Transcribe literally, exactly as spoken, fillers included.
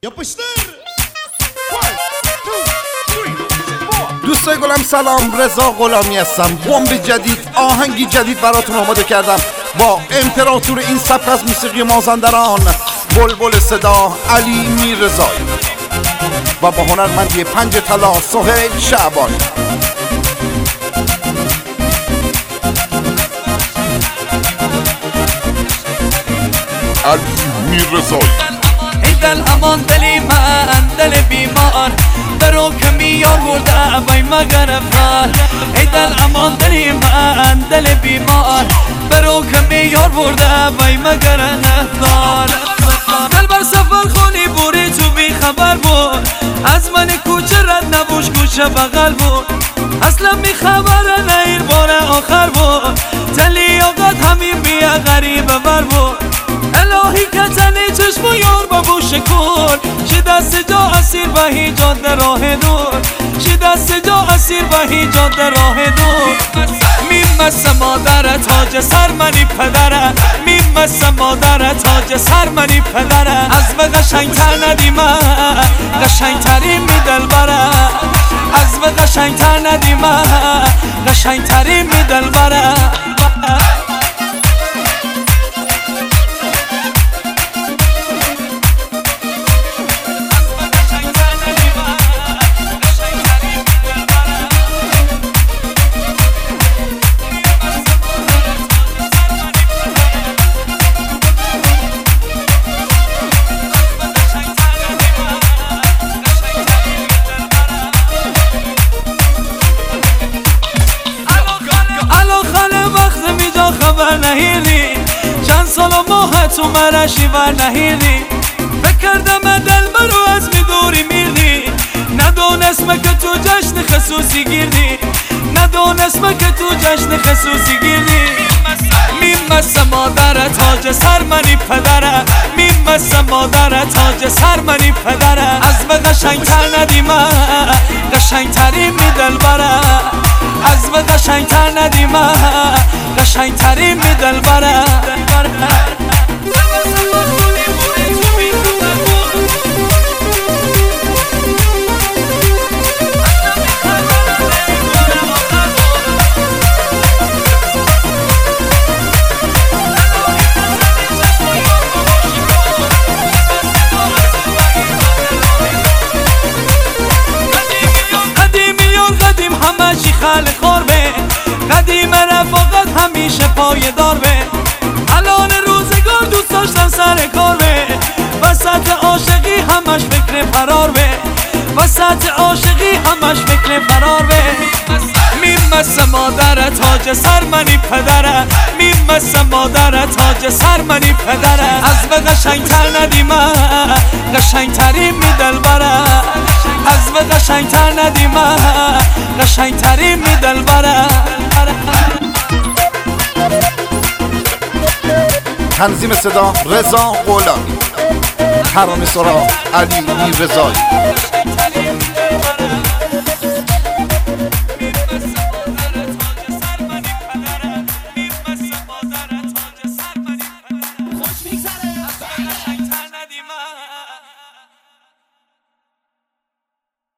دوستای گلم سلام، رضا غلامی هستم. بمب جدید، آهنگی جدید براتون آماده کردم با امپراتور این سبک از موسیقی مازندران، بلبل صدا علی میررضایی و با هنرمندی پنج طلا سهیل شعبانی. علی میررضایی. ای دل امان دلی من، دل بیمار درو کمی یار برده بای مگر افرار. ای دل امان دلی من، دل بیمار برو کمی یار برده بای مگر افرار. دل بر سفر خونی بوری تو بی خبر بود، از من کوچه رد نبوش کوچه بغل بود. اصلا بی خبر نه این بار آخر بود، تلی آقاد همین بیا غریب بر بود. الهی کتنی چشم و یار بابو شکر، چی دست جا اسیر و هیجاد راه دور، چی دست جا اسیر و هیجاد راه دور. میمس مادر تاج سر منی پدره، میمس مادر تاج سر منی پدره. از به قشنگتر ندیمه قشنگتری می دل بره، از به قشنگتر ندیمه قشنگتری می دل بره. خبر نهیدی چند سال و ماه تو مرشی ور نهیدی، بکردم دل برو از می دوری میردی. ندونستم که تو جشن خصوصی گیردی، ندونستم که تو جشن خصوصی گیردی. میمس مادر تاج سر منی پدره، میمس مادر تاج سر منی پدره. از به قشنگتر ندیمه قشنگتری می دل بره، از به قشنگتر ندیمه قشنگتری می دل بره. همشی خال خوربه قدیم رفاقت همیشه پایدار به. الان روزگار دوست داشتم سر کار به، وسط عاشقی همش فکر فرار به، وسط عاشقی همش فکر فرار به. میمس مادر تاج سر منی پدره، میمس مادر تاج سر منی پدره. از به قشنگتر ندیمه قشنگتری می دل بره، از به قشنگتر ندیمه قشنگتری می دل بره. تنظیم صدا رضا غلامی، ترانه سرا علی میررضایی.